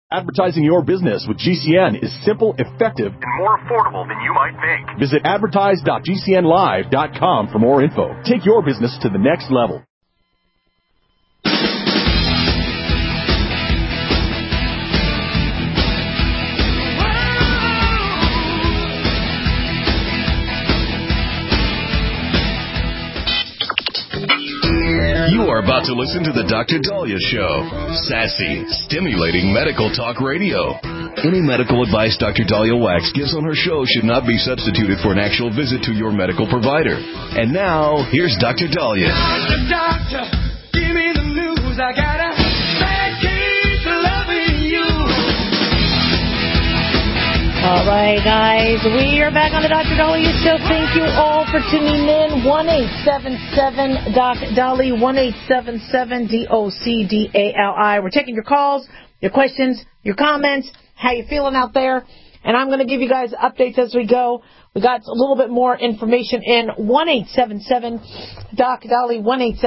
Advertising your business with GCN is simple, effective, and more affordable than you might think. Visit advertise.gcnlive.com for more info. Take your business to the next level. You are about to listen to the Dr. Daliah Show. Sassy, stimulating medical talk radio. Any medical advice Dr. Daliah Wax gives on her show should not be substituted for an actual visit to your medical provider. And now, here's Dr. Daliah. Doctor, give me the news. I got a bad case of loving you. All right, guys, we are back on the Dr. Daliah Show. Thank you all for tuning in. 1-877-DOC-DALI, 1-877-DOC-DALI. We're taking your calls, your questions, your comments, how you feeling out there, and I'm going to give you guys updates as we go. We got a little bit more information in 1-877-DOC-DALI,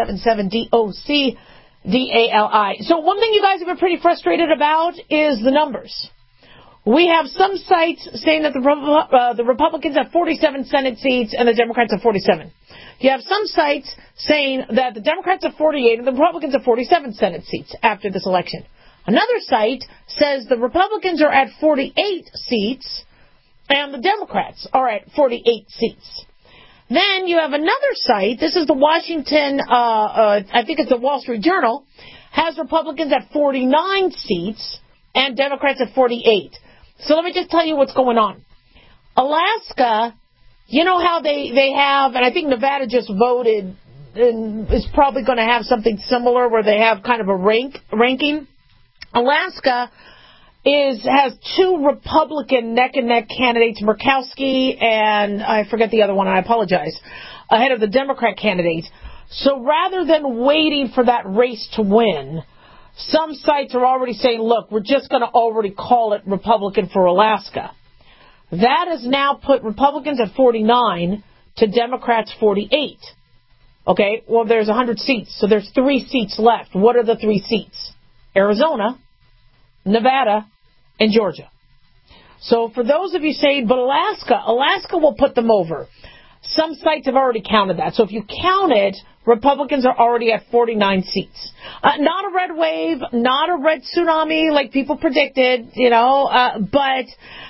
1-877-DOC-DALI. So one thing you guys have been pretty frustrated about is the numbers. We have some sites saying that the Republicans have 47 Senate seats and the Democrats have 47. You have some sites saying that the Democrats have 48 and the Republicans have 47 Senate seats after this election. Another site says the Republicans are at 48 seats and the Democrats are at 48 seats. Then you have another site, this is the Washington, I think it's the Wall Street Journal, has Republicans at 49 seats and Democrats at 48. So let me just tell you what's going on. Alaska, you know how they have, and I think Nevada just voted, and is probably going to have something similar where they have kind of a ranking. Alaska has two Republican neck-and-neck candidates, Murkowski and I forget the other one, I apologize, ahead of the Democrat candidate. So rather than waiting for that race to win, some sites are already saying, look, we're just going to already call it Republican for Alaska. That has now put Republicans at 49 to Democrats 48. Okay, well, there's 100 seats, so there's 3 seats left. What are the 3 seats? Arizona, Nevada, and Georgia. So for those of you saying, but Alaska will put them over. Some sites have already counted that. So if you count it, Republicans are already at 49 seats. Not a red wave, not a red tsunami like people predicted, but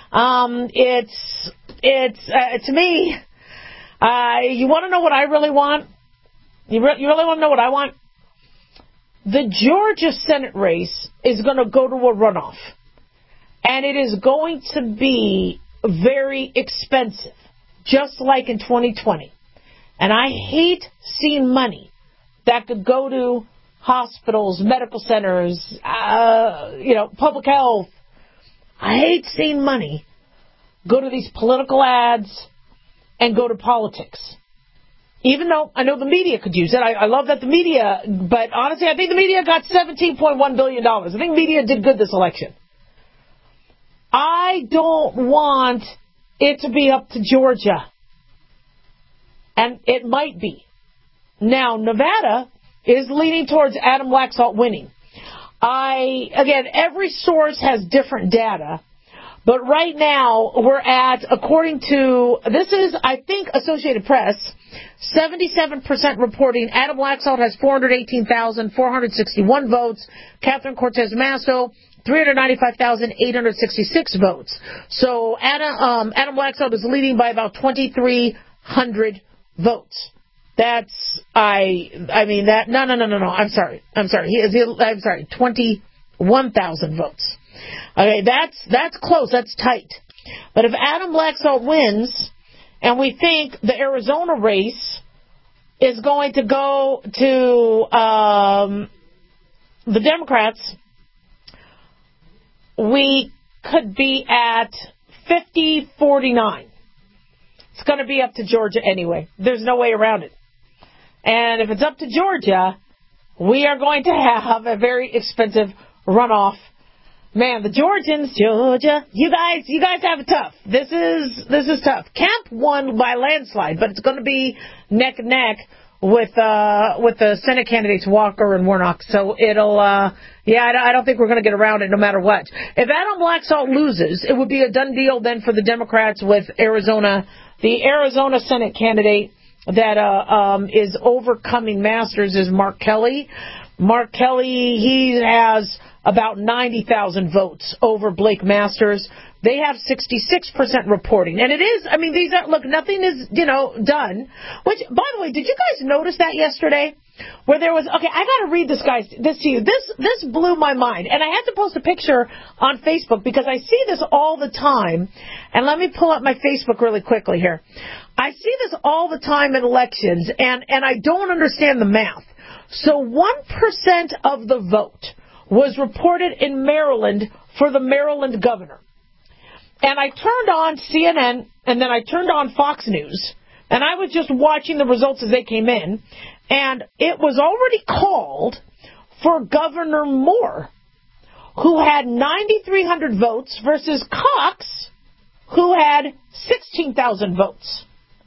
it's to me, you want to know what I really want? You really want to know what I want? The Georgia Senate race is going to go to a runoff. And it is going to be very expensive, just like in 2020. And I hate seeing money that could go to hospitals, medical centers, public health. I hate seeing money go to these political ads and go to politics. Even though I know the media could use it. I love that the media, but honestly, I think the media got $17.1 billion. I think media did good this election. I don't want it to be up to Georgia. And it might be. Now, Nevada is leaning towards Adam Laxalt winning. Again, every source has different data. But right now, we're at, according to, this is, I think, Associated Press, 77% reporting Adam Laxalt has 418,461 votes. Catherine Cortez Masto, 395,866 votes. So Adam Laxalt is leading by about 2,300 votes. That's, no. I'm sorry. 21,000 votes. Okay, that's close. That's tight. But if Adam Laxalt wins, and we think the Arizona race is going to go to the Democrats, we could be at 50-49. It's going to be up to Georgia anyway. There's no way around it. And if it's up to Georgia, we are going to have a very expensive runoff. Man, the Georgians, Georgia, you guys have it tough. This is tough. Kemp won by landslide, but it's going to be neck and neck with the Senate candidates Walker and Warnock. So it'll, I don't think we're going to get around it no matter what. If Adam Laxalt loses, it would be a done deal then for the Democrats with Arizona. The Arizona Senate candidate that is overcoming Masters is Mark Kelly. Mark Kelly, he has about 90,000 votes over Blake Masters. They have 66% reporting. And it is, I mean, these are, look, nothing is, done. Which, by the way, did you guys notice that yesterday? Where there was, okay, I got to read this to you. This blew my mind. And I had to post a picture on Facebook because I see this all the time. And let me pull up my Facebook really quickly here. I see this all the time in elections, and I don't understand the math. So 1% of the vote was reported in Maryland for the Maryland governor. And I turned on CNN, and then I turned on Fox News, and I was just watching the results as they came in, and it was already called for Governor Moore, who had 9,300 votes, versus Cox, who had 16,000 votes.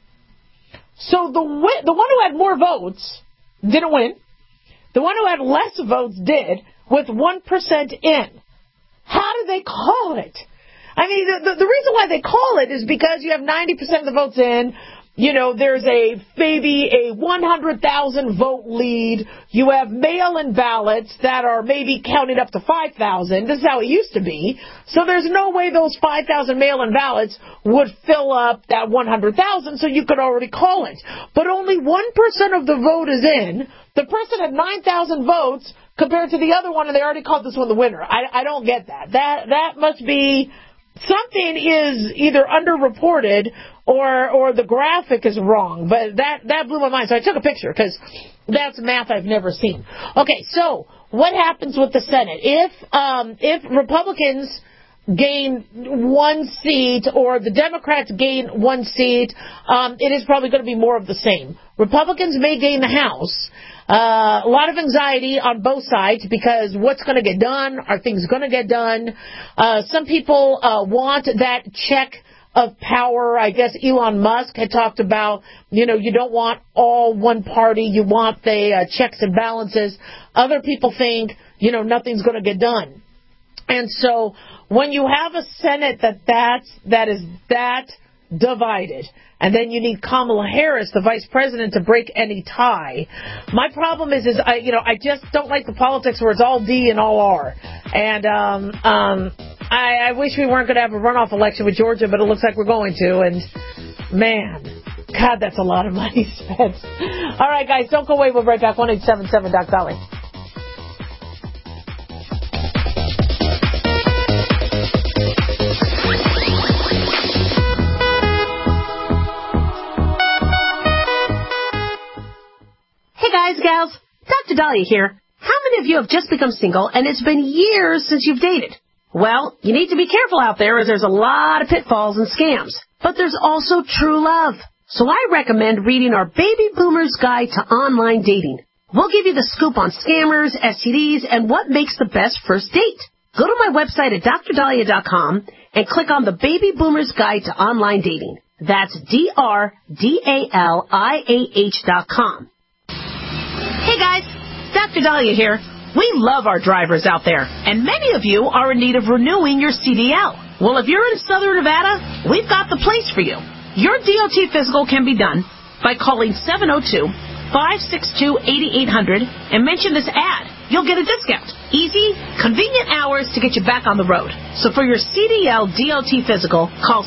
So the one who had more votes didn't win. The one who had less votes did, with 1% in. How did they call it? I mean, the reason why they call it is because you have 90% of the votes in. There's maybe a 100,000 vote lead. You have mail-in ballots that are maybe counting up to 5,000. This is how it used to be. So there's no way those 5,000 mail-in ballots would fill up that 100,000, so you could already call it. But only 1% of the vote is in. The person had 9,000 votes compared to the other one, and they already called this one the winner. I don't get that. That must be something is either underreported or the graphic is wrong. But that blew my mind. So I took a picture because that's math I've never seen. Okay, so what happens with the Senate? If Republicans gain one seat or the Democrats gain one seat, it is probably going to be more of the same. Republicans may gain the House. A lot of anxiety on both sides because what's going to get done? Are things going to get done? Some people want that check of power. I guess Elon Musk had talked about, you don't want all one party. You want the checks and balances. Other people think, nothing's going to get done. And so when you have a Senate that is divided, and then you need Kamala Harris, the vice president, to break any tie. My problem is I just don't like the politics where it's all D and all R. And I wish we weren't going to have a runoff election with Georgia, but it looks like we're going to. And man, God, that's a lot of money spent. All right, guys, don't go away. We'll be right back. 1-877 Doc Dolly. Guys, gals, Dr. Dahlia here. How many of you have just become single and it's been years since you've dated? Well, you need to be careful out there as there's a lot of pitfalls and scams. But there's also true love. So I recommend reading our Baby Boomer's Guide to Online Dating. We'll give you the scoop on scammers, STDs, and what makes the best first date. Go to my website at drdahlia.com and click on the Baby Boomer's Guide to Online Dating. That's DRDALIAH.com. Hey guys, Dr. Dahlia here. We love our drivers out there, and many of you are in need of renewing your CDL. Well, if you're in Southern Nevada, we've got the place for you. Your DOT physical can be done by calling 702-562-8800 and mention this ad. You'll get a discount. Easy, convenient hours to get you back on the road. So for your CDL DOT physical, call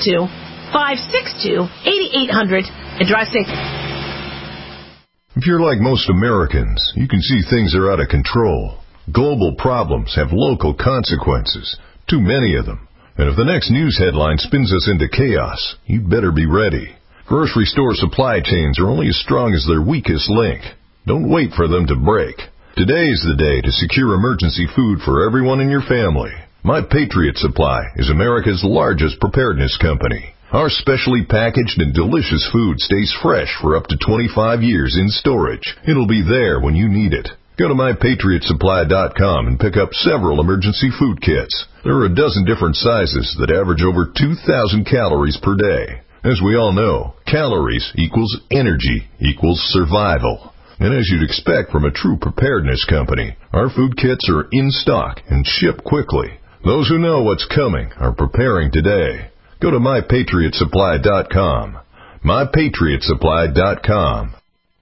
702-562-8800 and drive safe. If you're like most Americans, you can see things are out of control. Global problems have local consequences, too many of them. And if the next news headline spins us into chaos, you'd better be ready. Grocery store supply chains are only as strong as their weakest link. Don't wait for them to break. Today is the day to secure emergency food for everyone in your family. My Patriot Supply is America's largest preparedness company. Our specially packaged and delicious food stays fresh for up to 25 years in storage. It'll be there when you need it. Go to MyPatriotSupply.com and pick up several emergency food kits. There are a dozen different sizes that average over 2,000 calories per day. As we all know, calories equals energy equals survival. And as you'd expect from a true preparedness company, our food kits are in stock and ship quickly. Those who know what's coming are preparing today. Go to MyPatriotSupply.com. MyPatriotSupply.com.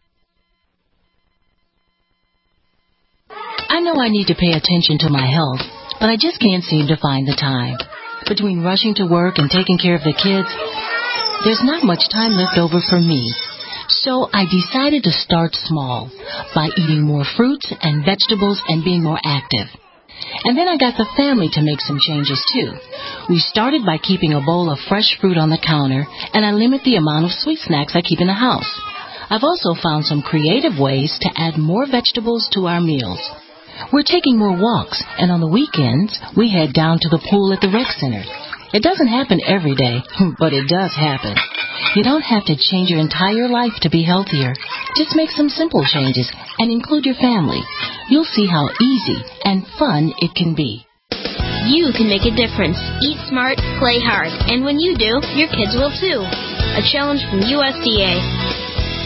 I know I need to pay attention to my health, but I just can't seem to find the time. Between rushing to work and taking care of the kids, there's not much time left over for me. So I decided to start small by eating more fruits and vegetables and being more active. And then I got the family to make some changes too. We started by keeping a bowl of fresh fruit on the counter, and I limit the amount of sweet snacks I keep in the house. I've also found some creative ways to add more vegetables to our meals. We're taking more walks, and on the weekends, we head down to the pool at the rec center. It doesn't happen every day, but it does happen. You don't have to change your entire life to be healthier. Just make some simple changes and include your family. You'll see how easy and fun it can be. You can make a difference. Eat smart, play hard. And when you do, your kids will too. A challenge from USDA.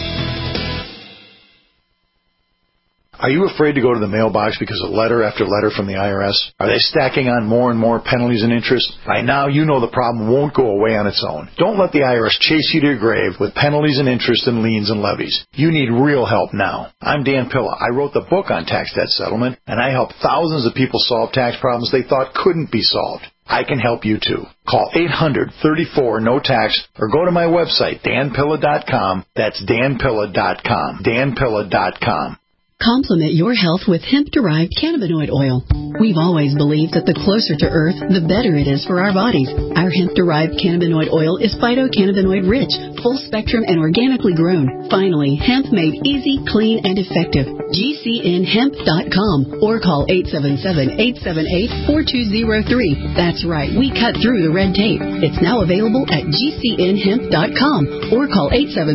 Are you afraid to go to the mailbox because of letter after letter from the IRS? Are they stacking on more and more penalties and interest? By now, you know the problem won't go away on its own. Don't let the IRS chase you to your grave with penalties and interest and liens and levies. You need real help now. I'm Dan Pilla. I wrote the book on tax debt settlement, and I helped thousands of people solve tax problems they thought couldn't be solved. I can help you too. Call 800-34-NO-TAX or go to my website, danpilla.com. That's danpilla.com. danpilla.com. Complement your health with hemp-derived cannabinoid oil. We've always believed that the closer to Earth, the better it is for our bodies. Our hemp-derived cannabinoid oil is phytocannabinoid-rich, full-spectrum, and organically grown. Finally, hemp made easy, clean, and effective. GCNhemp.com or call 877-878-4203. That's right, we cut through the red tape. It's now available at GCNhemp.com or call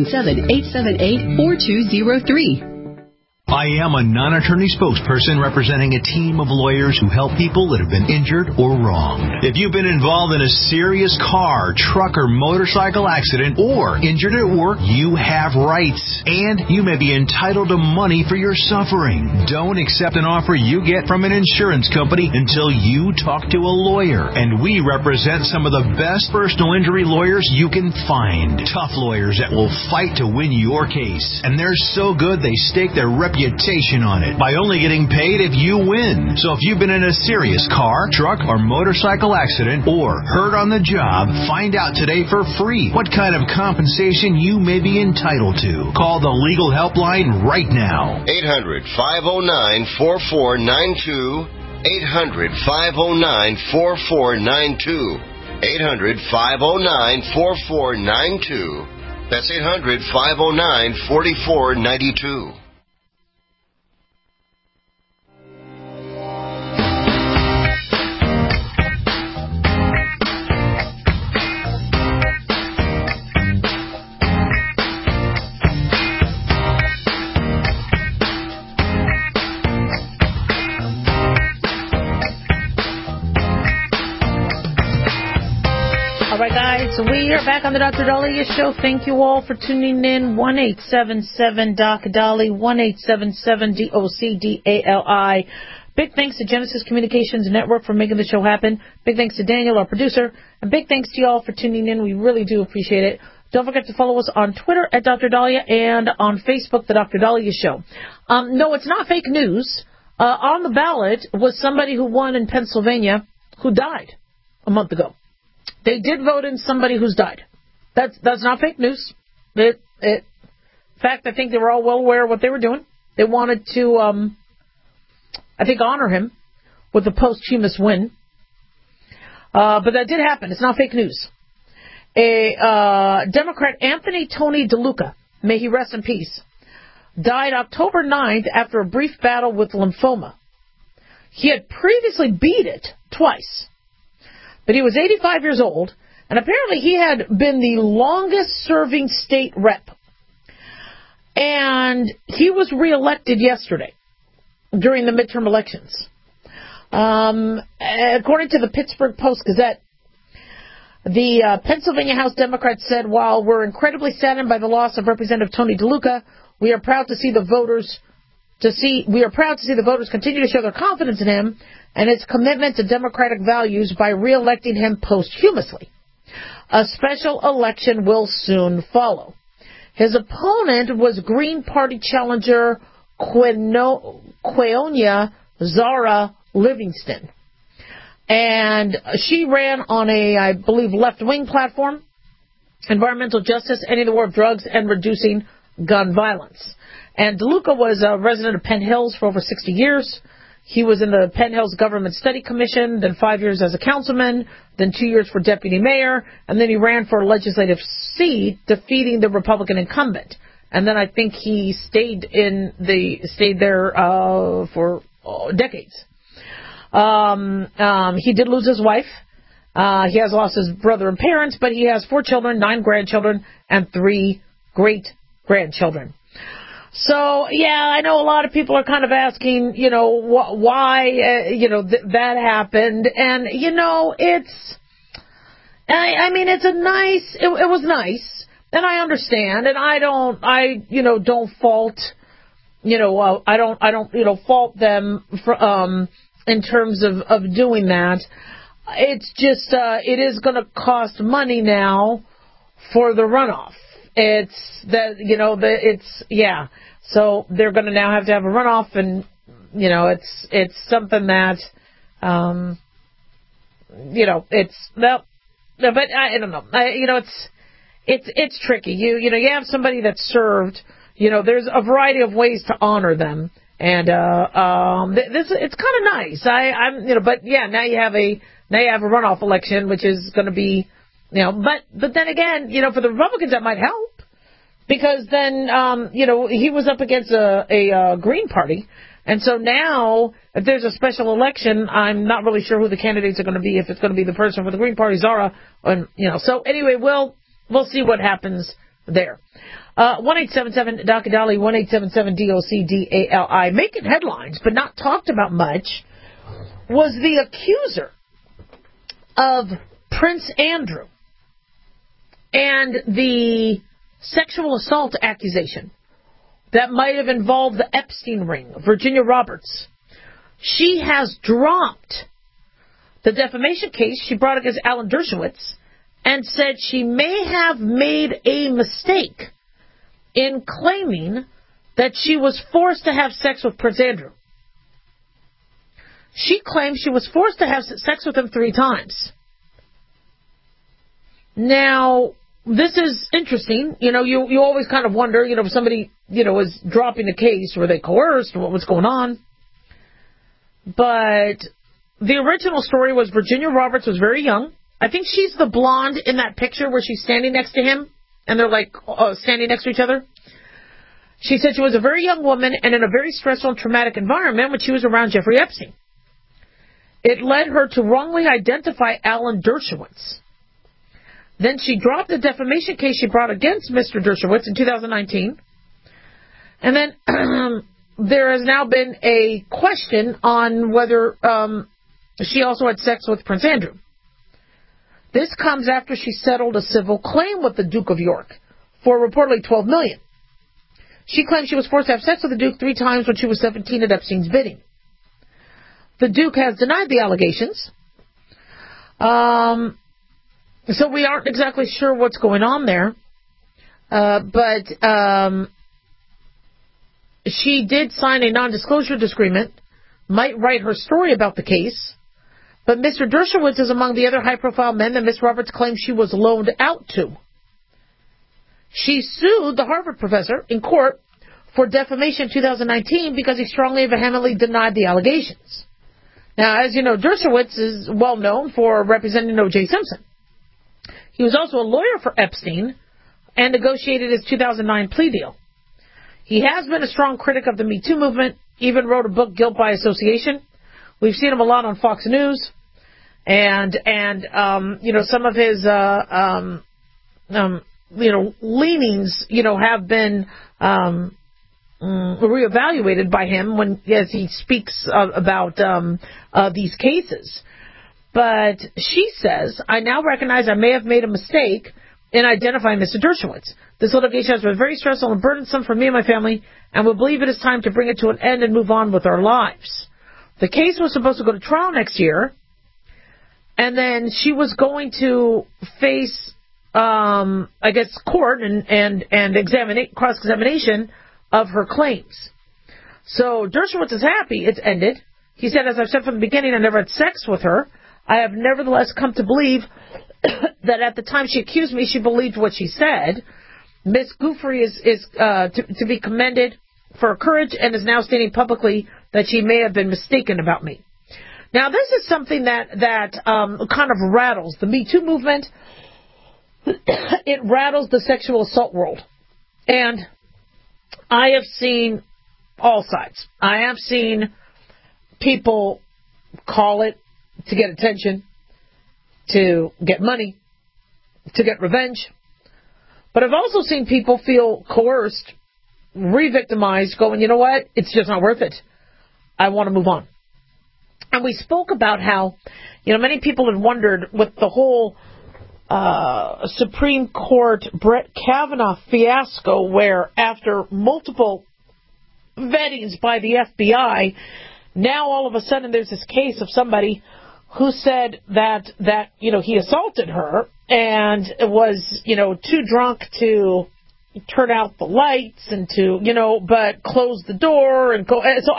877-878-4203. I am a non-attorney spokesperson representing a team of lawyers who help people that have been injured or wronged. If you've been involved in a serious car, truck, or motorcycle accident or injured at work, you have rights, and you may be entitled to money for your suffering. Don't accept an offer you get from an insurance company until you talk to a lawyer, and we represent some of the best personal injury lawyers you can find. Tough lawyers that will fight to win your case, and they're so good they stake their reputation on it by only getting paid if you win. So if you've been in a serious car, truck, or motorcycle accident or hurt on the job, find out today for free what kind of compensation you may be entitled to. Call the legal helpline right now. 800-509-4492. 800-509-4492. 800-509-4492. That's 800-509-4492. So we are back on the Dr. Dahlia Show. Thank you all for tuning in. 1-877-DOC-DALI, 1-877-DOC-DALI. Big thanks to Genesis Communications Network for making the show happen. Big thanks to Daniel, our producer. And big thanks to you all for tuning in. We really do appreciate it. Don't forget to follow us on Twitter at Dr. Dahlia and on Facebook, The Dr. Dahlia Show. No, it's not fake news. On the ballot was somebody who won in Pennsylvania who died a month ago. They did vote in somebody who's died. That's not fake news. In fact, I think they were all well aware of what they were doing. They wanted to, I think, honor him with a posthumous win. But that did happen. It's not fake news. A Democrat, Anthony Tony DeLuca, may he rest in peace, died October 9th after a brief battle with lymphoma. He had previously beat it twice. But he was 85 years old, and apparently he had been the longest-serving state rep. And he was reelected yesterday during the midterm elections. According to the Pittsburgh Post-Gazette, The Pennsylvania House Democrats said, while we're incredibly saddened by the loss of Representative Tony DeLuca, we are proud to see the voters continue to show their confidence in him and his commitment to democratic values by re-electing him posthumously. A special election will soon follow. His opponent was Green Party challenger Queonia Zara Livingston. And she ran on a, I believe, left-wing platform, environmental justice, ending the war of drugs, and reducing gun violence. And DeLuca was a resident of Penn Hills for over 60 years. He was in the Penn Hills Government Study Commission, then 5 years as a councilman, then 2 years for deputy mayor, and then he ran for a legislative seat, defeating the Republican incumbent. And then I think he stayed there for decades. He did lose his wife. He has lost his brother and parents, but he has 4 children, 9 grandchildren, and 3 great-grandchildren. So, yeah, I know a lot of people are kind of asking, why, that happened. And, it's it was nice. And I understand. And I don't fault, I don't fault them for, in terms of doing that. It's just, it is going to cost money now for the runoff. So they're going to now have to have a runoff, and, it's something that, but I don't know. It's tricky. You have somebody that's served, there's a variety of ways to honor them. And, it's kind of nice. But yeah, now you have a runoff election, which is going to be, but then again, for the Republicans, that might help. Because then, he was up against a Green Party. And so now, if there's a special election, I'm not really sure who the candidates are going to be, if it's going to be the person for the Green Party, Zara. And, so anyway, we'll see what happens there. 1-877-DOC-DALI, 1-877-DOC-DALI. Making headlines, but not talked about much, was the accuser of Prince Andrew and the sexual assault accusation that might have involved the Epstein ring, Virginia Roberts. She has dropped the defamation case she brought against Alan Dershowitz and said she may have made a mistake in claiming that she was forced to have sex with Prince Andrew. She claims she was forced to have sex with him 3 times. Now, this is interesting. You always kind of wonder, if somebody, is dropping a case, were they coerced, or what was going on? But the original story was Virginia Roberts was very young. I think she's the blonde in that picture where she's standing next to him, and they're like standing next to each other. She said she was a very young woman and in a very stressful and traumatic environment when she was around Jeffrey Epstein. It led her to wrongly identify Alan Dershowitz. Then she dropped the defamation case she brought against Mr. Dershowitz in 2019. And then there has now been a question on whether she also had sex with Prince Andrew. This comes after she settled a civil claim with the Duke of York for reportedly $12 million. She claimed she was forced to have sex with the Duke 3 times when she was 17 at Epstein's bidding. The Duke has denied the allegations. So we aren't exactly sure what's going on there. But she did sign a non-disclosure agreement, might write her story about the case. But Mr. Dershowitz is among the other high-profile men that Ms. Roberts claims she was loaned out to. She sued the Harvard professor in court for defamation in 2019 because he strongly and vehemently denied the allegations. Now, as you know, Dershowitz is well known for representing O.J. Simpson. He was also a lawyer for Epstein and negotiated his 2009 plea deal. He has been a strong critic of the Me Too movement, even wrote a book, Guilt by Association. We've seen him a lot on Fox News. And some of his, leanings, have been reevaluated by him as he speaks about these cases. But she says, I now recognize I may have made a mistake in identifying Mr. Dershowitz. This litigation has been very stressful and burdensome for me and my family, and we believe it is time to bring it to an end and move on with our lives. The case was supposed to go to trial next year, and then she was going to face, I guess, court and cross-examination of her claims. So Dershowitz is happy it's ended. He said, as I've said from the beginning, I never had sex with her. I have nevertheless come to believe that at the time she accused me, she believed what she said. Ms. Giuffre is to be commended for her courage and is now stating publicly that she may have been mistaken about me. Now, this is something that kind of rattles the Me Too movement. It rattles the sexual assault world. And I have seen all sides. I have seen people call it to get attention, to get money, to get revenge. But I've also seen people feel coerced, re-victimized, going, you know what, it's just not worth it. I want to move on. And we spoke about how, many people had wondered with the whole Supreme Court Brett Kavanaugh fiasco, where after multiple vettings by the FBI, now all of a sudden there's this case of somebody who said that he assaulted her and was, too drunk to turn out the lights and to, but close the door and go. So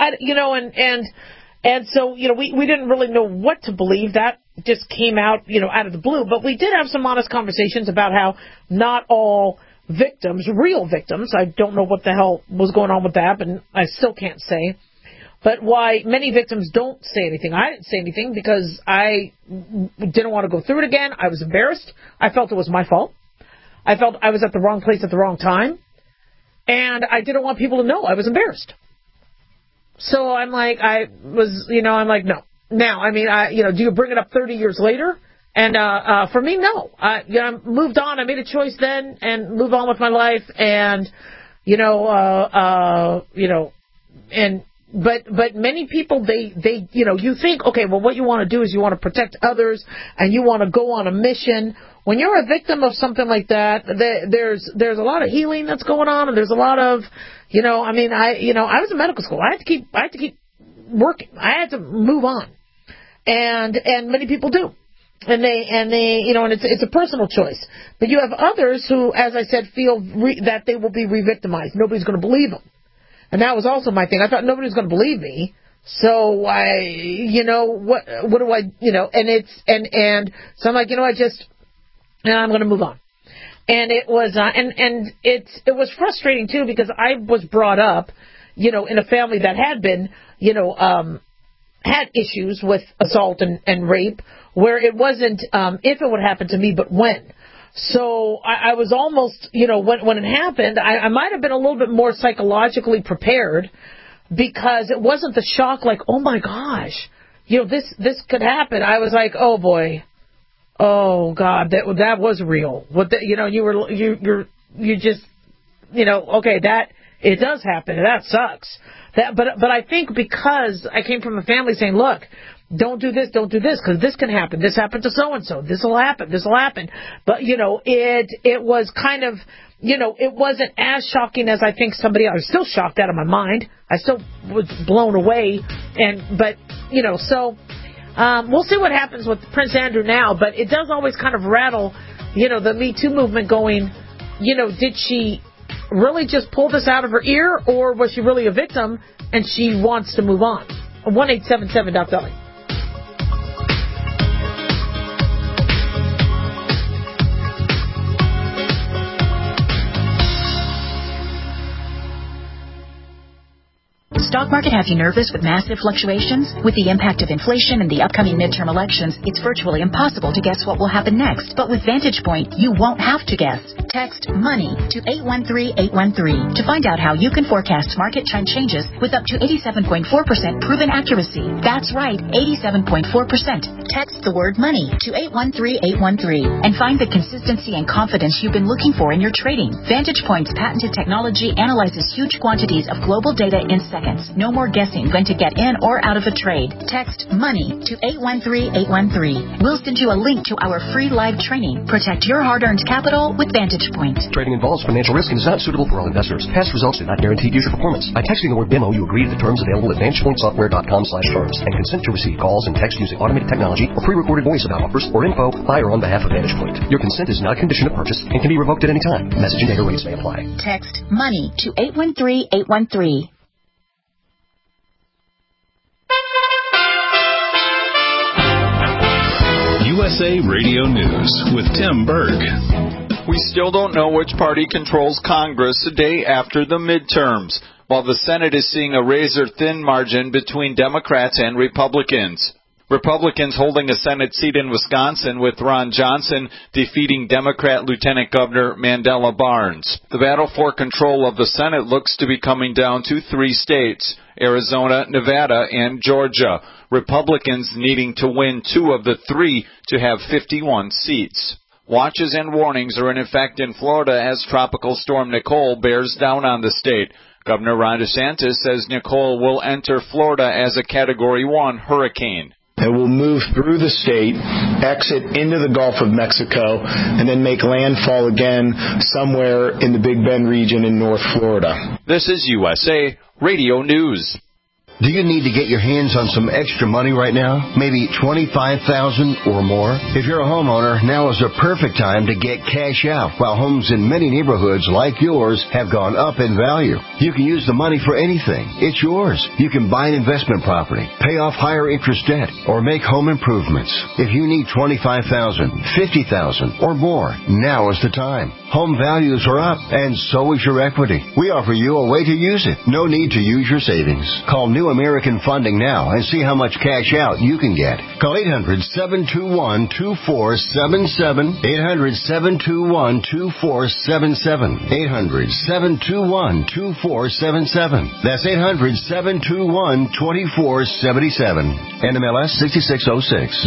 so, we didn't really know what to believe. That just came out, out of the blue. But we did have some honest conversations about how not all victims, real victims, I don't know what the hell was going on with that, and I still can't say, but why many victims don't say anything. I didn't say anything because I didn't want to go through it again. I was embarrassed. I felt it was my fault. I felt I was at the wrong place at the wrong time. And I didn't want people to know I was embarrassed. So I'm like, no. Now, do you bring it up 30 years later? And for me, no. I moved on. I made a choice then and moved on with my life. And, But many people, they you think, okay, well, what you want to do is you want to protect others and you want to go on a mission. When you're a victim of something like that, there's a lot of healing that's going on, and there's a lot of, I was in medical school. I had to keep working. I had to move on. And many people do. And it's a personal choice. But you have others who, as I said, feel that they will be re-victimized. Nobody's going to believe them. And that was also my thing. I thought nobody was going to believe me. So what do I, so I'm like, I'm going to move on. And it was, it was frustrating too, because I was brought up, in a family that had been, had issues with assault and rape, where it wasn't, if it would happen to me, but when. So I was almost, when it happened, I might have been a little bit more psychologically prepared, because it wasn't the shock like, oh my gosh, this could happen. I was like, oh boy, oh God, that was real. What you just, okay, that it does happen, and that sucks. But I think because I came from a family saying, look, don't do this, because this can happen. This happened to so-and-so. This will happen. But, it was kind of, it wasn't as shocking as I think somebody else. I was still shocked out of my mind. I still was blown away. But we'll see what happens with Prince Andrew now. But it does always kind of rattle, the Me Too movement going, did she really just pull this out of her ear, or was she really a victim and she wants to move on? 1-877-DOC. Stock market have you nervous with massive fluctuations? With the impact of inflation and the upcoming midterm elections, it's virtually impossible to guess what will happen next. But with Vantage Point, you won't have to guess. Text MONEY to 813-813 to find out how you can forecast market trend changes with up to 87.4% proven accuracy. That's right, 87.4%. Text the word MONEY to 813-813 and find the consistency and confidence you've been looking for in your trading. Vantage Point's patented technology analyzes huge quantities of global data in seconds homes. No more guessing when to get in or out of a trade. Text MONEY to 813-813. We'll send you a link to our free live training. Protect your hard-earned capital with Vantage Point. Trading involves financial risk and is not suitable for all investors. Past results do not guarantee future performance. By texting the word BIMO, you agree to the terms available at VantagePointSoftware.com/terms and consent to receive calls and text using automated technology or pre-recorded voice about offers or info by or on behalf of Vantage Point. Your consent is not a condition of purchase and can be revoked at any time. Message and data rates may apply. Text MONEY to 813-813. USA Radio News with Tim Berg. We still don't know which party controls Congress a day after the midterms, while the Senate is seeing a razor-thin margin between Democrats and Republicans. Republicans holding a Senate seat in Wisconsin with Ron Johnson defeating Democrat Lieutenant Governor Mandela Barnes. The battle for control of the Senate looks to be coming down to 3 states, Arizona, Nevada, and Georgia. Republicans needing to win 2 of the 3 to have 51 seats. Watches and warnings are in effect in Florida as Tropical Storm Nicole bears down on the state. Governor Ron DeSantis says Nicole will enter Florida as a Category 1 hurricane. It will move through the state, exit into the Gulf of Mexico, and then make landfall again somewhere in the Big Bend region in North Florida. This is USA Radio News. Do you need to get your hands on some extra money right now? Maybe $25,000 or more? If you're a homeowner, now is the perfect time to get cash out while homes in many neighborhoods like yours have gone up in value. You can use the money for anything. It's yours. You can buy an investment property, pay off higher interest debt, or make home improvements. If you need $25,000, $50,000 or more, now is the time. Home values are up, and so is your equity. We offer you a way to use it. No need to use your savings. Call New American Funding now and see how much cash out you can get. Call 800-721-2477. 800-721-2477. 800-721-2477. That's 800-721-2477. NMLS 6606.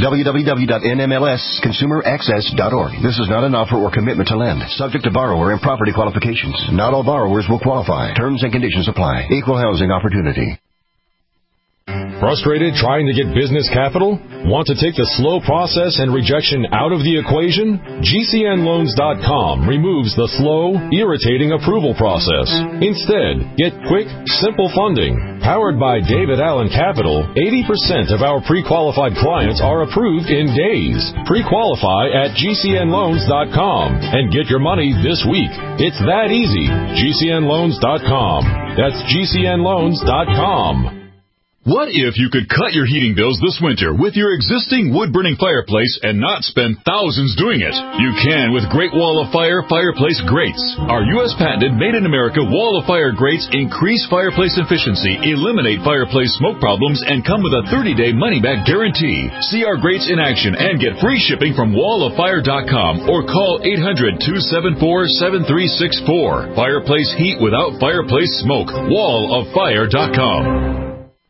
www.nmlsconsumeraccess.org. This is not an offer or commitment to lend. Subject to borrower and property qualifications. Not all borrowers will qualify. Terms and conditions apply. Equal housing opportunity. Frustrated trying to get business capital? Want to take the slow process and rejection out of the equation? GCNLoans.com removes the slow, irritating approval process. Instead, get quick, simple funding. Powered by David Allen Capital, 80% of our pre-qualified clients are approved in days. Pre-qualify at GCNLoans.com and get your money this week. It's that easy. GCNLoans.com. That's GCNLoans.com. What if you could cut your heating bills this winter with your existing wood-burning fireplace and not spend thousands doing it? You can with Great Wall of Fire fireplace grates. Our U.S. patented made-in-America Wall of Fire grates increase fireplace efficiency, eliminate fireplace smoke problems, and come with a 30-day money-back guarantee. See our grates in action and get free shipping from walloffire.com or call 800-274-7364. Fireplace heat without fireplace smoke. walloffire.com.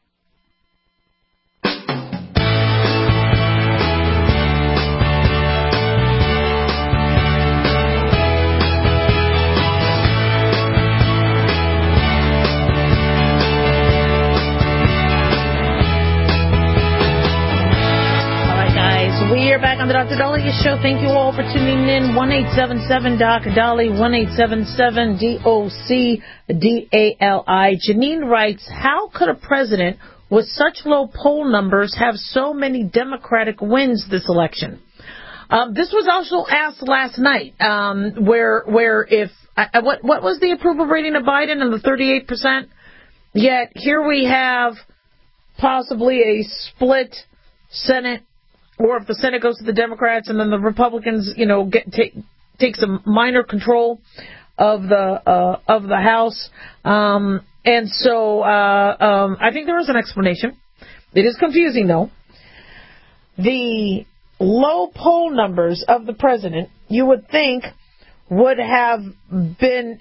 On the Dr. Dahlia Show. Thank you all for tuning in. 1-877-DOC-DALI, 1-877-DOC-DALI. Janine writes, how could a president with such low poll numbers have so many Democratic wins this election? This was also asked last night, where if what was the approval rating of Biden in the 38%? Yet here we have possibly a split Senate. Or if the Senate goes to the Democrats and then the Republicans, take some minor control of the House, and so I think there is an explanation. It is confusing though. The low poll numbers of the president, you would think, would have been,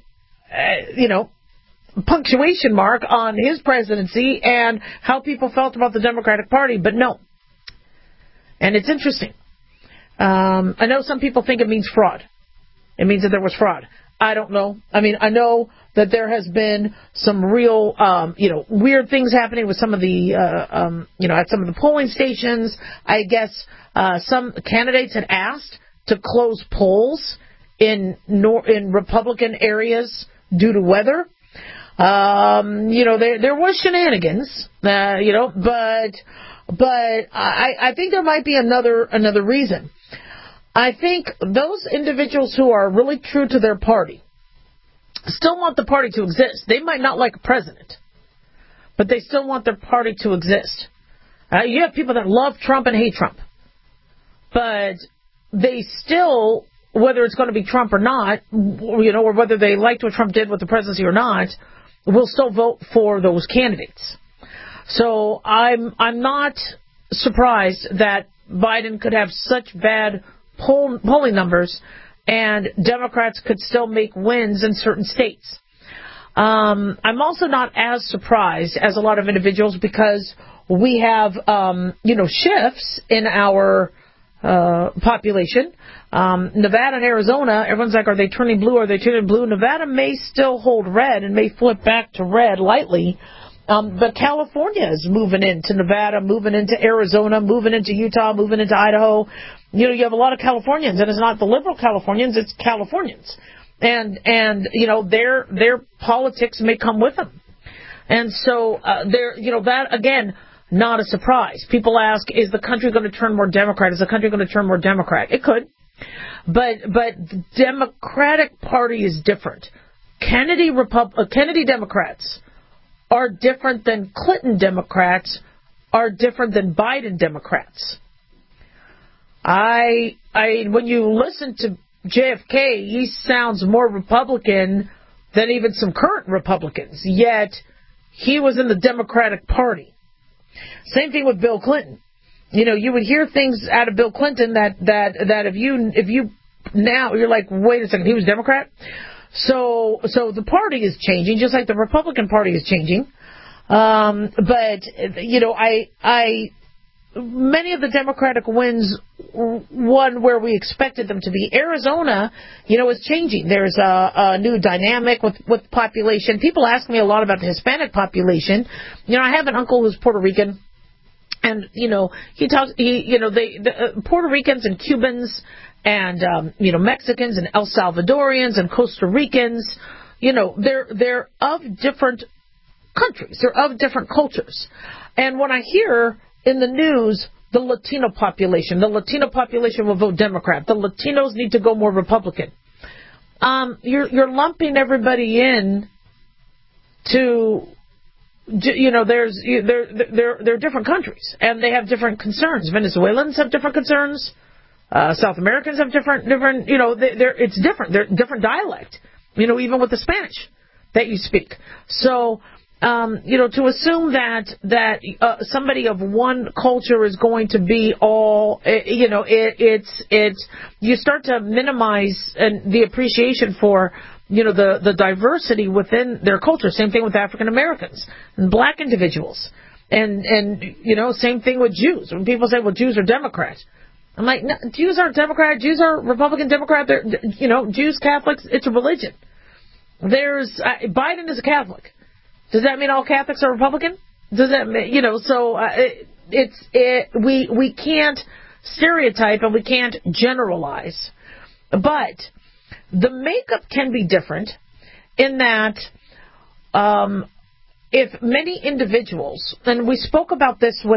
punctuation mark on his presidency and how people felt about the Democratic Party, but no. And it's interesting. I know some people think it means fraud. It means that there was fraud. I don't know. I mean, I know that there has been some real, weird things happening with some of the, at some of the polling stations. I guess some candidates had asked to close polls in Republican areas due to weather. There was shenanigans, but I think there might be another reason. I think those individuals who are really true to their party still want the party to exist. They might not like a president, but they still want their party to exist. You have people that love Trump and hate Trump, but they still, whether it's going to be Trump or not, or whether they liked what Trump did with the presidency or not, will still vote for those candidates. So I'm not surprised that Biden could have such bad polling numbers and Democrats could still make wins in certain states. I'm also not as surprised as a lot of individuals because we have, shifts in our population. Nevada and Arizona, everyone's like, are they turning blue? Are they turning blue? Nevada may still hold red and may flip back to red lightly. But California is moving into Nevada, moving into Arizona, moving into Utah, moving into Idaho. You have a lot of Californians, and it's not the liberal Californians, it's Californians. And their politics may come with them. And so, that, again, not a surprise. People ask, is the country going to turn more Democrat? Is the country going to turn more Democrat? It could. But the Democratic Party is different. Kennedy Democrats are different than Clinton Democrats, are different than Biden Democrats. When you listen to JFK, he sounds more Republican than even some current Republicans, yet he was in the Democratic Party. Same thing with Bill Clinton. You would hear things out of Bill Clinton that if you now, you're like, wait a second, he was Democrat? So the party is changing, just like the Republican Party is changing. But many of the Democratic wins won where we expected them to be. Arizona, is changing. There's a new dynamic with population. People ask me a lot about the Hispanic population. I have an uncle who's Puerto Rican. And, he talks, Puerto Ricans and Cubans and, Mexicans and El Salvadorians and Costa Ricans, they're of different countries. They're of different cultures. And when I hear in the news the Latino population will vote Democrat, the Latinos need to go more Republican, you're lumping everybody in to, they're different countries and they have different concerns. Venezuelans have different concerns. South Americans have different, it's different. They're different dialect, even with the Spanish that you speak. So, to assume that somebody of one culture is going to be all, you start to minimize the appreciation for, the diversity within their culture. Same thing with African Americans and black individuals. And same thing with Jews. When people say, well, Jews are Democrats. I'm like, no, Jews aren't Democrat. Jews are Republican Democrat. Jews, Catholics, it's a religion. Biden is a Catholic. Does that mean all Catholics are Republican? Does that mean, we can't stereotype and we can't generalize. But the makeup can be different in that if many individuals, and we spoke about this with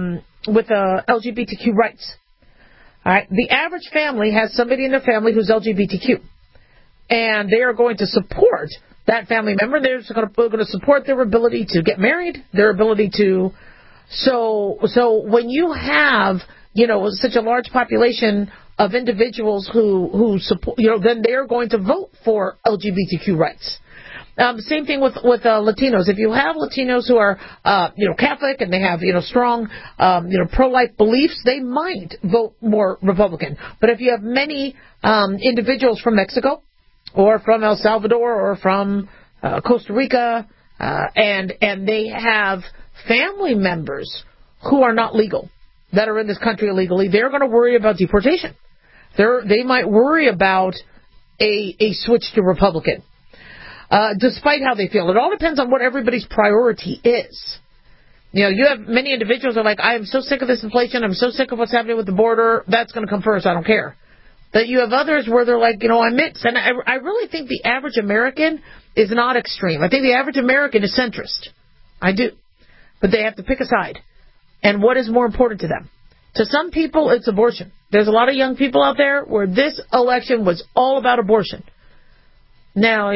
LGBTQ rights. All right, the average family has somebody in their family who's LGBTQ, and they are going to support that family member. They're going to support their ability to get married, their ability to. So when you have such a large population of individuals who support, then they're going to vote for LGBTQ rights. Same thing with Latinos. If you have Latinos who are, Catholic and they have, strong, pro-life beliefs, they might vote more Republican. But if you have many, individuals from Mexico or from El Salvador or from, Costa Rica, and they have family members who are not legal, that are in this country illegally, they're going to worry about deportation. They might worry about a switch to Republican, despite how they feel. It all depends on what everybody's priority is. You have many individuals who are like, I am so sick of this inflation. I'm so sick of what's happening with the border. That's going to come first. I don't care. But you have others where they're like, I'm mixed. And I really think the average American is not extreme. I think the average American is centrist. I do. But they have to pick a side. And what is more important to them? To some people, it's abortion. There's a lot of young people out there where this election was all about abortion. Now,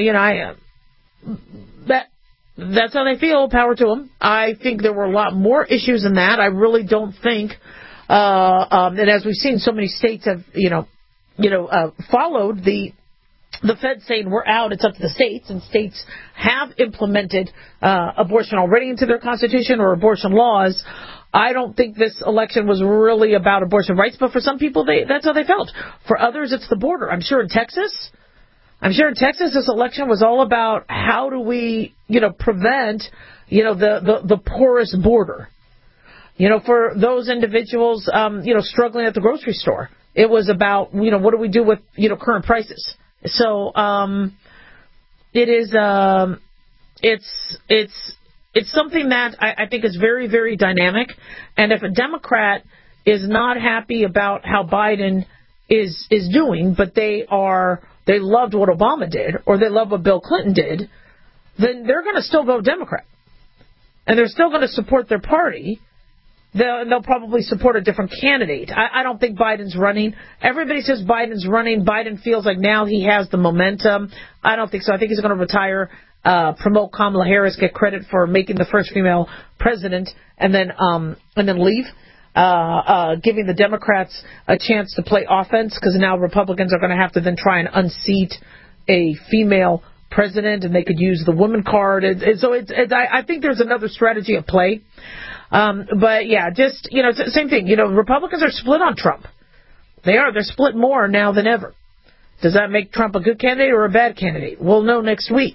that's how they feel. Power to them. I think there were a lot more issues than that. I really don't think, and as we've seen, so many states have, followed the Fed saying we're out. It's up to the states, and states have implemented abortion already into their constitution or abortion laws. I don't think this election was really about abortion rights, but for some people, that's how they felt. For others, it's the border. I'm sure in Texas, this election was all about how do we, prevent, the porous border. For those individuals, struggling at the grocery store, it was about, what do we do with, current prices? So, it is, it's something that I think is very, very dynamic. And if a Democrat is not happy about how Biden is doing, but they loved what Obama did, or they love what Bill Clinton did, then they're going to still vote Democrat. And they're still going to support their party. They'll probably support a different candidate. I don't think Biden's running. Everybody says Biden's running. Biden feels like now he has the momentum. I don't think so. I think he's going to retire, promote Kamala Harris, get credit for making the first female president, and then leave. Giving the Democrats a chance to play offense, because now Republicans are going to have to then try and unseat a female president, and they could use the woman card. I think there's another strategy at play. But yeah, just, it's the same thing. Republicans are split on Trump. They're split more now than ever. Does that make Trump a good candidate or a bad candidate? We'll know next week.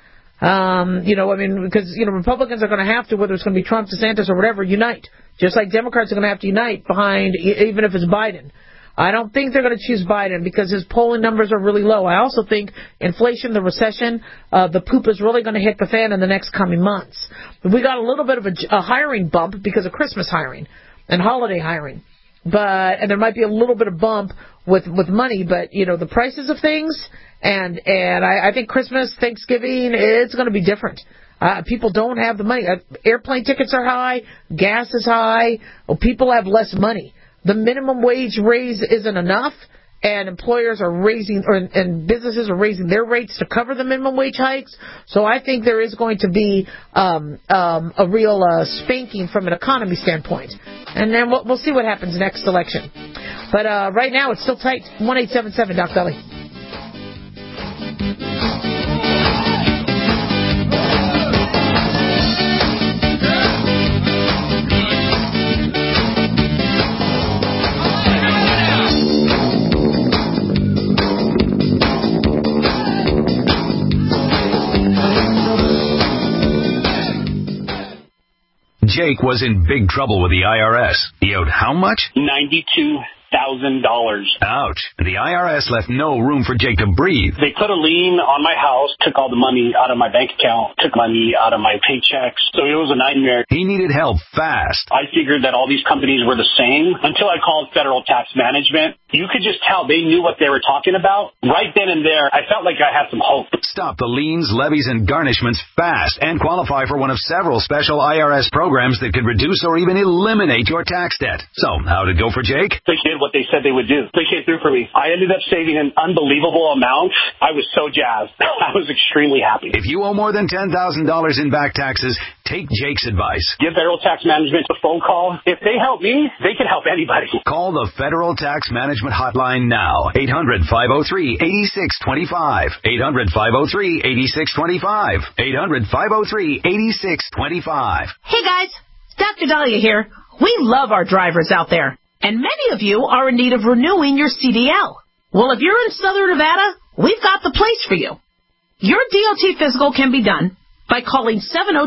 Because Republicans are going to have to, whether it's going to be Trump, DeSantis, or whatever, unite. Just like Democrats are going to have to unite behind, even if it's Biden. I don't think they're going to choose Biden because his polling numbers are really low. I also think inflation, the recession, the poop is really going to hit the fan in the next coming months. We got a little bit of a hiring bump because of Christmas hiring and holiday hiring. And there might be a little bit of bump with money, but, the prices of things, and I think Christmas, Thanksgiving, it's going to be different. People don't have the money. Airplane tickets are high. Gas is high. Well, people have less money. The minimum wage raise isn't enough, and employers are raising, and businesses are raising their rates to cover the minimum wage hikes. So I think there is going to be a real spanking from an economy standpoint. And then we'll see what happens next election. But right now it's still tight. 1-877 Doc Belly. Jake was in big trouble with the IRS. He owed how much? $92,000. Ouch. The IRS left no room for Jake to breathe. They put a lien on my house, took all the money out of my bank account, took money out of my paychecks. So it was a nightmare. He needed help fast. I figured that all these companies were the same until I called Federal Tax Management. You could just tell they knew what they were talking about. Right then and there, I felt like I had some hope. Stop the liens, levies, and garnishments fast and qualify for one of several special IRS programs that could reduce or even eliminate your tax debt. So, how'd it go for Jake? They did what they said they would do. They came through for me. I ended up saving an unbelievable amount. I was so jazzed. I was extremely happy. If you owe more than $10,000 in back taxes, take Jake's advice. Give Federal Tax Management a phone call. If they help me, they can help anybody. Call the Federal Tax Management Hotline now. 800-503-8625. 800-503-8625. 800-503-8625. Hey guys, Dr. Dahlia here. We love our drivers out there. And many of you are in need of renewing your CDL. Well, if you're in Southern Nevada, we've got the place for you. Your DOT physical can be done by calling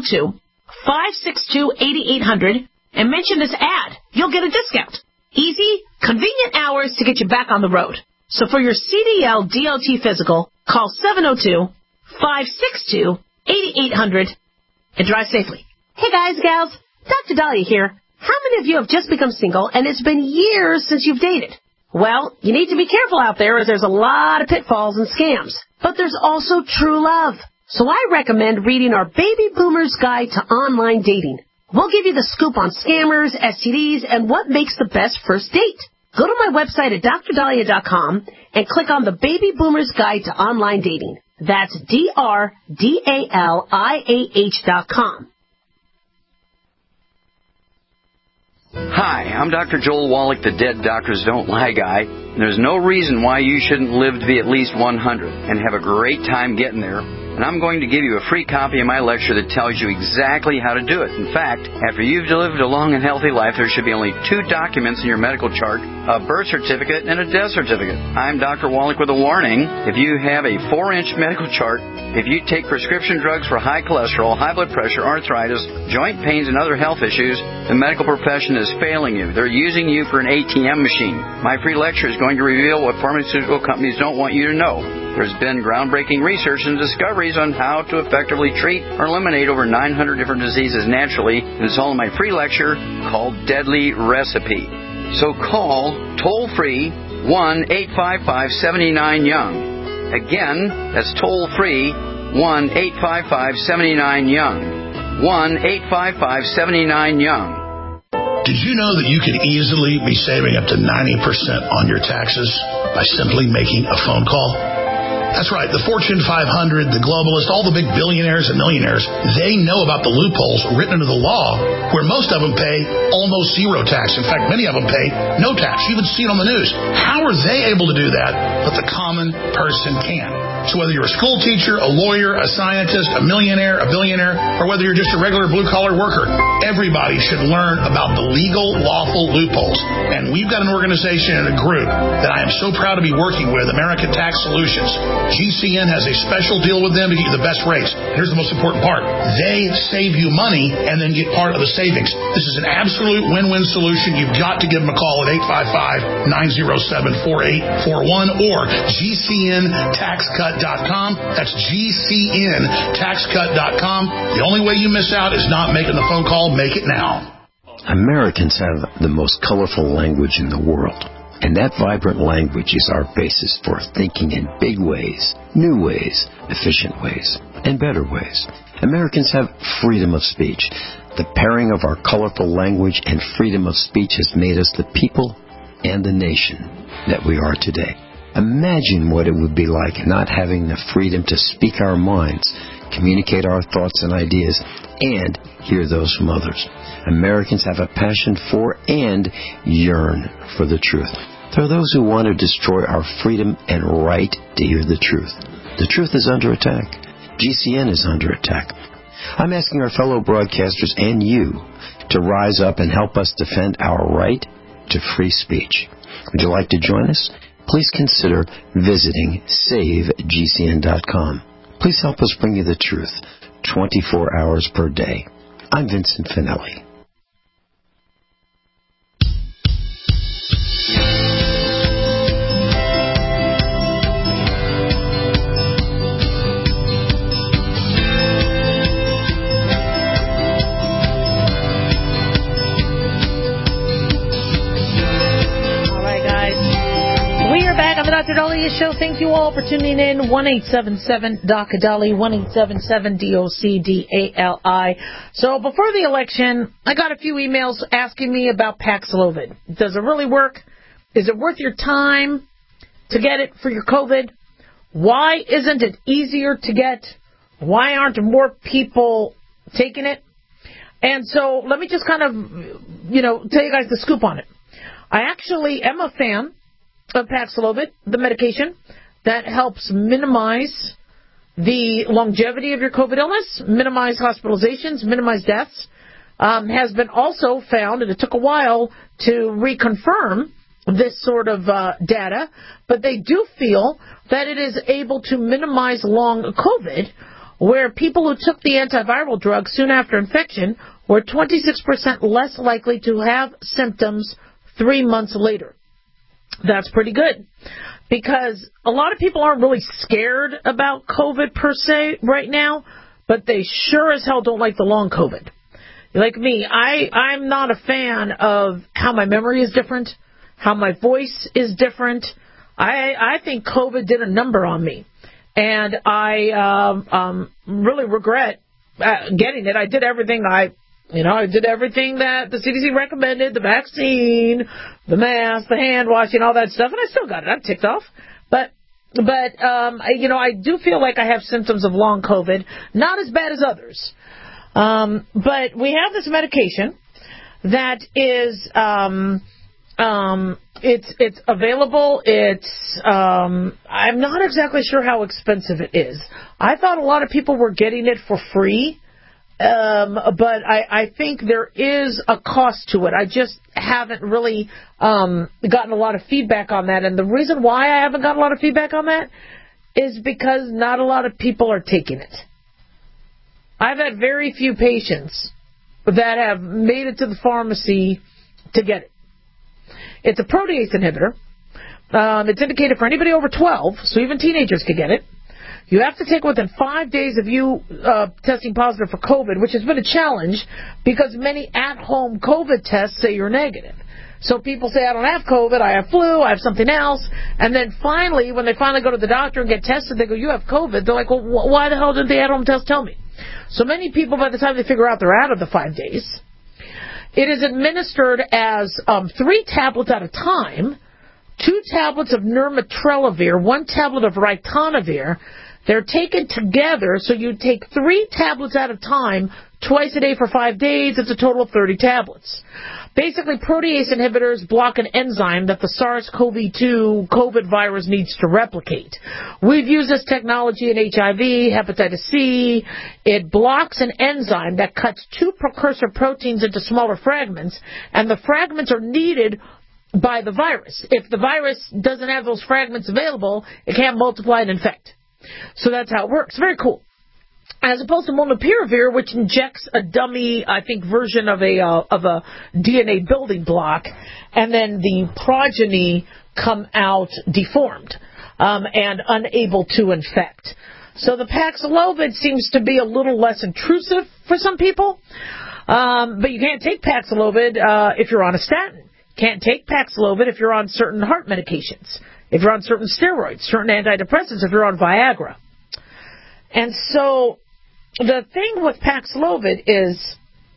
702-562-8800 and mention this ad. You'll get a discount. Easy, convenient hours to get you back on the road. So for your CDL DOT physical, call 702-562-8800 and drive safely. Hey guys, gals, Dr. Dahlia here. How many of you have just become single and it's been years since you've dated? Well, you need to be careful out there as there's a lot of pitfalls and scams. But there's also true love. So I recommend reading our Baby Boomer's Guide to Online Dating. We'll give you the scoop on scammers, STDs, and what makes the best first date. Go to my website at drdahlia.com and click on the Baby Boomer's Guide to Online Dating. That's DRDALIAH.com. Hi, I'm Dr. Joel Wallach, the Dead Doctors Don't Lie guy. There's no reason why you shouldn't live to be at least 100 and have a great time getting there. And I'm going to give you a free copy of my lecture that tells you exactly how to do it. In fact, after you've lived a long and healthy life, there should be only 2 documents in your medical chart, a birth certificate and a death certificate. I'm Dr. Wallach with a warning. If you have a 4-inch medical chart, if you take prescription drugs for high cholesterol, high blood pressure, arthritis, joint pains, and other health issues, the medical profession is failing you. They're using you for an ATM machine. My free lecture is going to reveal what pharmaceutical companies don't want you to know. There's been groundbreaking research and discoveries on how to effectively treat or eliminate over 900 different diseases naturally. And it's all in my free lecture called Deadly Recipe. So call toll-free 1-855-79-YOUNG. Again, that's toll-free 1-855-79-YOUNG. 1-855-79-YOUNG. Did you know that you could easily be saving up to 90% on your taxes by simply making a phone call? That's right. The Fortune 500, the globalists, all the big billionaires and millionaires, they know about the loopholes written into the law where most of them pay almost zero tax. In fact, many of them pay no tax. You even see it on the news. How are they able to do that, but the common person can? So whether you're a school teacher, a lawyer, a scientist, a millionaire, a billionaire, or whether you're just a regular blue-collar worker, everybody should learn about the legal, lawful loopholes. And we've got an organization and a group that I am so proud to be working with, American Tax Solutions. GCN has a special deal with them to get you the best rates. Here's the most important part. They save you money and then get part of the savings. This is an absolute win-win solution. You've got to give them a call at 855-907-4841 or GCNTaxCut.com. That's GCNTaxCut.com. The only way you miss out is not making the phone call. Make it now. Americans have the most colorful language in the world. And that vibrant language is our basis for thinking in big ways, new ways, efficient ways, and better ways. Americans have freedom of speech. The pairing of our colorful language and freedom of speech has made us the people and the nation that we are today. Imagine what it would be like not having the freedom to speak our minds, communicate our thoughts and ideas, and hear those from others. Americans have a passion for and yearn for the truth. There are those who want to destroy our freedom and right to hear the truth. The truth is under attack. GCN is under attack. I'm asking our fellow broadcasters and you to rise up and help us defend our right to free speech. Would you like to join us? Please consider visiting SaveGCN.com. Please help us bring you the truth 24 hours per day. I'm Vincent Finelli. Dr. Dahlia Show. Thank you all for tuning in. 1-877-DOC-DALI, 1-877-DOC-DALI. So before the election, I got a few emails asking me about Paxlovid. Does it really work? Is it worth your time to get it for your COVID? Why isn't it easier to get? Why aren't more people taking it? And so let me just kind of, tell you guys the scoop on it. I actually am a fan of Paxlovid, the medication that helps minimize the longevity of your COVID illness, minimize hospitalizations, minimize deaths, has been also found, and it took a while to reconfirm this sort of data, but they do feel that it is able to minimize long COVID, where people who took the antiviral drug soon after infection were 26% less likely to have symptoms 3 months later. That's pretty good. Because a lot of people aren't really scared about COVID per se right now, but they sure as hell don't like the long COVID. Like me, I'm not a fan of how my memory is different, how my voice is different. I think COVID did a number on me. And I really regret getting it. I did everything I did everything that the CDC recommended, the vaccine, the mask, the hand washing, all that stuff, and I still got it. I'm ticked off. But I do feel like I have symptoms of long COVID, not as bad as others. But we have this medication that is it's available. I'm not exactly sure how expensive it is. I thought a lot of people were getting it for free. But I think there is a cost to it. I just haven't really gotten a lot of feedback on that. And the reason why I haven't gotten a lot of feedback on that is because not a lot of people are taking it. I've had very few patients that have made it to the pharmacy to get it. It's a protease inhibitor. It's indicated for anybody over 12, so even teenagers can get it. You have to take within 5 days of you testing positive for COVID, which has been a challenge because many at-home COVID tests say you're negative. So people say, I don't have COVID, I have flu, I have something else. And then finally, when they finally go to the doctor and get tested, they go, you have COVID. They're like, well, why the hell didn't the at-home test tell me? So many people, by the time they figure out they're out of the 5 days, it is administered as 3 tablets at a time, 2 tablets of nirmatrelvir, 1 tablet of ritonavir. They're taken together, so you take 3 tablets at a time, twice a day for 5 days. It's a total of 30 tablets. Basically, protease inhibitors block an enzyme that the SARS-CoV-2 COVID virus needs to replicate. We've used this technology in HIV, hepatitis C. It blocks an enzyme that cuts 2 precursor proteins into smaller fragments, and the fragments are needed by the virus. If the virus doesn't have those fragments available, it can't multiply and infect. So that's how it works. Very cool. As opposed to molnupiravir, which injects a dummy, I think, version of a DNA building block, and then the progeny come out deformed and unable to infect. So the Paxlovid seems to be a little less intrusive for some people, but you can't take Paxlovid if you're on a statin. Can't take Paxlovid if you're on certain heart medications, if you're on certain steroids, certain antidepressants, if you're on Viagra. And so the thing with Paxlovid is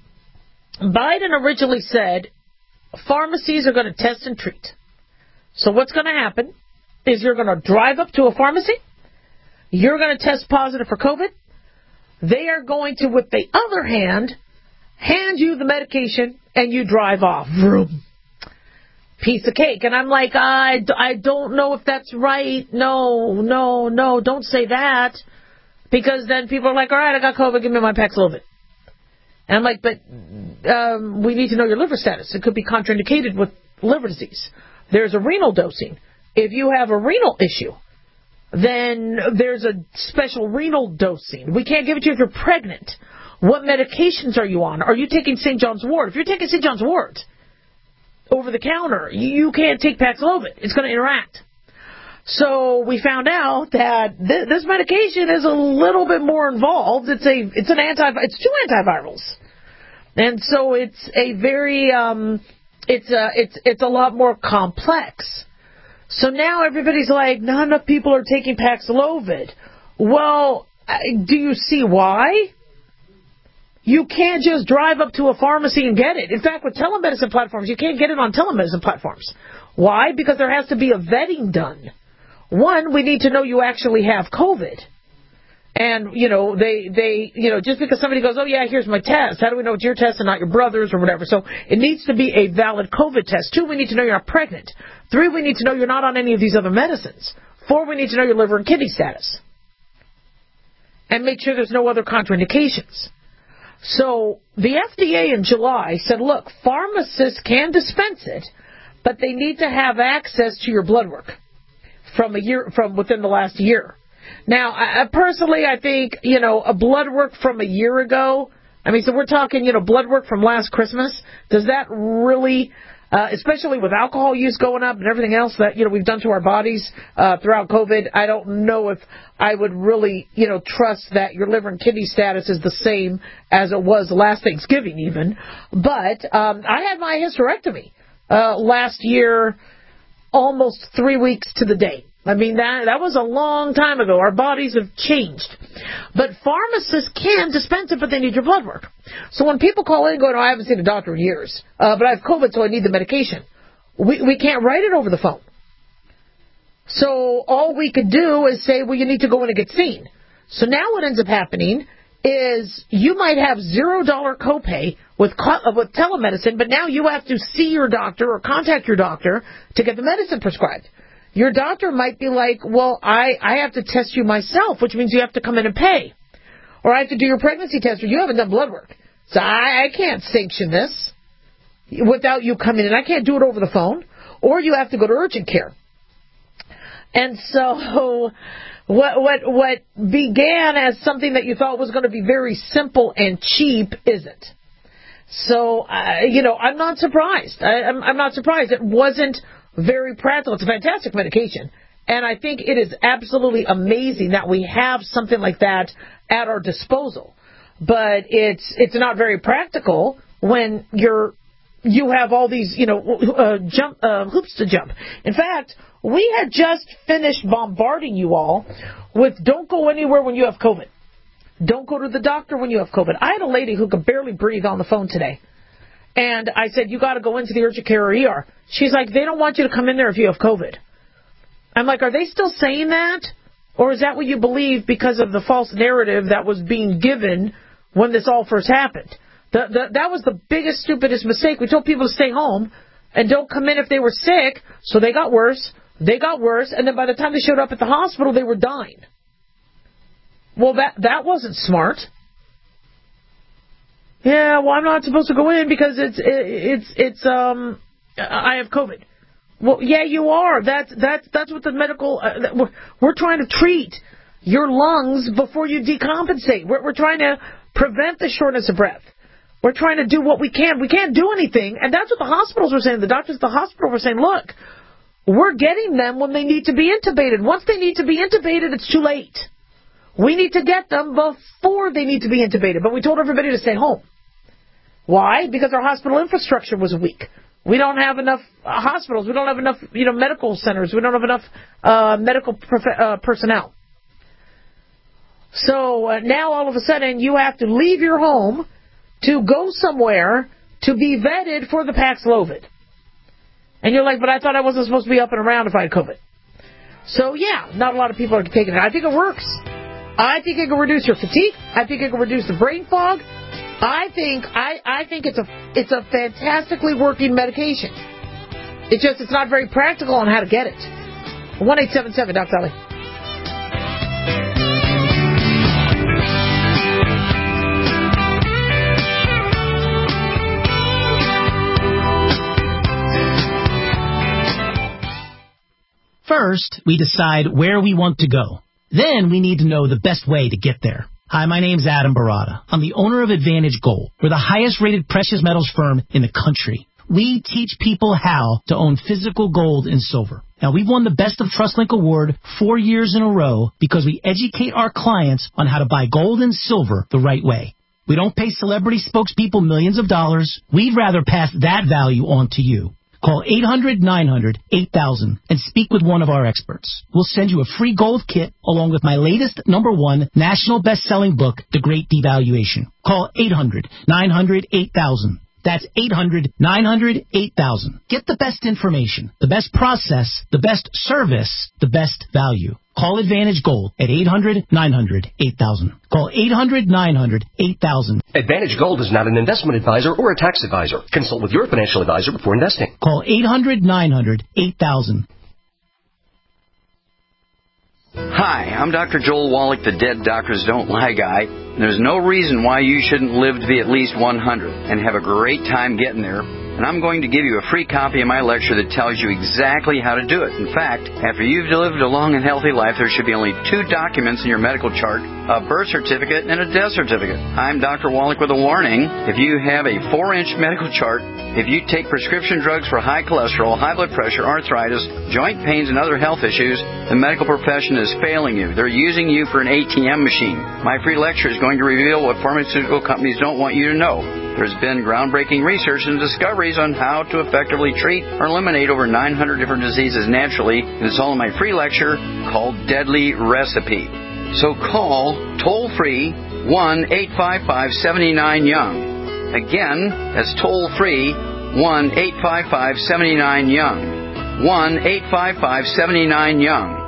Biden originally said pharmacies are going to test and treat. So what's going to happen is you're going to drive up to a pharmacy, you're going to test positive for COVID, they are going to, with the other hand you the medication, and you drive off. Vroom. Piece of cake. And I'm like, I don't know if that's right. No, don't say that. Because then people are like, all right, I got COVID, give me my Paxlovid. And I'm like, but we need to know your liver status. It could be contraindicated with liver disease. There's a renal dosing. If you have a renal issue, then there's a special renal dosing. We can't give it to you if you're pregnant. What medications are you on? Are you taking St. John's wort? If you're taking St. John's wort over the counter, you can't take Paxlovid. It's going to interact. So we found out that this medication is a little bit more involved. It's 2 antivirals, and so it's a very it's a lot more complex. So now everybody's like, not enough people are taking Paxlovid. Well, do you see why? You can't just drive up to a pharmacy and get it. In fact, with telemedicine platforms, you can't get it on telemedicine platforms. Why? Because there has to be a vetting done. One, we need to know you actually have COVID. And, they just because somebody goes, oh, yeah, here's my test. How do we know it's your test and not your brother's or whatever? So it needs to be a valid COVID test. 2, we need to know you're not pregnant. 3, we need to know you're not on any of these other medicines. 4, we need to know your liver and kidney status. And make sure there's no other contraindications. So the FDA in July said, look, pharmacists can dispense it, but they need to have access to your blood work from within the last year. Now, I personally think, a blood work from a year ago, so we're talking, blood work from last Christmas. Does that really especially with alcohol use going up and everything else that, we've done to our bodies throughout COVID. I don't know if I would really, trust that your liver and kidney status is the same as it was last Thanksgiving even. But I had my hysterectomy last year, almost 3 weeks to the day. I mean, that was a long time ago. Our bodies have changed. But pharmacists can dispense it, but they need your blood work. So when people call in and go, no, I haven't seen a doctor in years, but I have COVID, so I need the medication, we can't write it over the phone. So all we could do is say, well, you need to go in and get seen. So now what ends up happening is you might have $0 copay with telemedicine, but now you have to see your doctor or contact your doctor to get the medicine prescribed. Your doctor might be like, well, I have to test you myself, which means you have to come in and pay. Or I have to do your pregnancy test, or you haven't done blood work. So I can't sanction this without you coming in. I can't do it over the phone. Or you have to go to urgent care. And so what began as something that you thought was going to be very simple and cheap isn't. So, I'm not surprised. I'm not surprised. It wasn't very practical. It's a fantastic medication. And I think it is absolutely amazing that we have something like that at our disposal. But it's not very practical when you have all these, hoops to jump. In fact, we had just finished bombarding you all with don't go anywhere when you have COVID. Don't go to the doctor when you have COVID. I had a lady who could barely breathe on the phone today. And I said, you got to go into the urgent care or ER. She's like, they don't want you to come in there if you have COVID. I'm like, are they still saying that? Or is that what you believe because of the false narrative that was being given when this all first happened? That was the biggest, stupidest mistake. We told people to stay home and don't come in if they were sick. So they got worse. They got worse. And then by the time they showed up at the hospital, they were dying. Well, that wasn't smart. Yeah, well, I'm not supposed to go in because I have COVID. Well, yeah, you are. That's what the medical, we're trying to treat your lungs before you decompensate. We're trying to prevent the shortness of breath. We're trying to do what we can. We can't do anything. And that's what the hospitals were saying. The doctors at the hospital were saying, look, we're getting them when they need to be intubated. Once they need to be intubated, it's too late. We need to get them before they need to be intubated. But we told everybody to stay home. Why? Because our hospital infrastructure was weak. We don't have enough hospitals. We don't have enough, medical centers. We don't have enough medical personnel. So now all of a sudden you have to leave your home to go somewhere to be vetted for the Paxlovid. And you're like, but I thought I wasn't supposed to be up and around if I had COVID. So yeah, not a lot of people are taking it. I think it works. I think it can reduce your fatigue. I think it can reduce the brain fog. I think it's a fantastically working medication. It's not very practical on how to get it. 1-877 Dr. Ali. First, we decide where we want to go. Then we need to know the best way to get there. Hi, my name's Adam Barada. I'm the owner of Advantage Gold. We're the highest-rated precious metals firm in the country. We teach people how to own physical gold and silver. Now, we've won the Best of TrustLink Award 4 years in a row because we educate our clients on how to buy gold and silver the right way. We don't pay celebrity spokespeople millions of dollars. We'd rather pass that value on to you. Call 800-900-8000 and speak with one of our experts. We'll send you a free gold kit along with my latest #1 national best-selling book, The Great Devaluation. Call 800-900-8000. That's 800-900-8000. Get the best information, the best process, the best service, the best value. Call Advantage Gold at 800-900-8000. Call 800-900-8000. Advantage Gold is not an investment advisor or a tax advisor. Consult with your financial advisor before investing. Call 800-900-8000. Hi, I'm Dr. Joel Wallach, the Dead Doctors Don't Lie guy. There's no reason why you shouldn't live to be at least 100 and have a great time getting there. and I'm going to give you a free copy of my lecture that tells you exactly how to do it. In fact, after you've lived a long and healthy life, there should be only 2 documents in your medical chart, a birth certificate and a death certificate. I'm Dr. Wallach with a warning. If you have a 4-inch medical chart, if you take prescription drugs for high cholesterol, high blood pressure, arthritis, joint pains, and other health issues, the medical profession is failing you. They're using you for an ATM machine. My free lecture is going to reveal what pharmaceutical companies don't want you to know. There's been groundbreaking research and discoveries on how to effectively treat or eliminate over 900 different diseases naturally, and it's all in my free lecture called Deadly Recipe. So call toll-free 1-855-79-YOUNG. Again, that's toll-free 1-855-79-YOUNG. 1-855-79-YOUNG.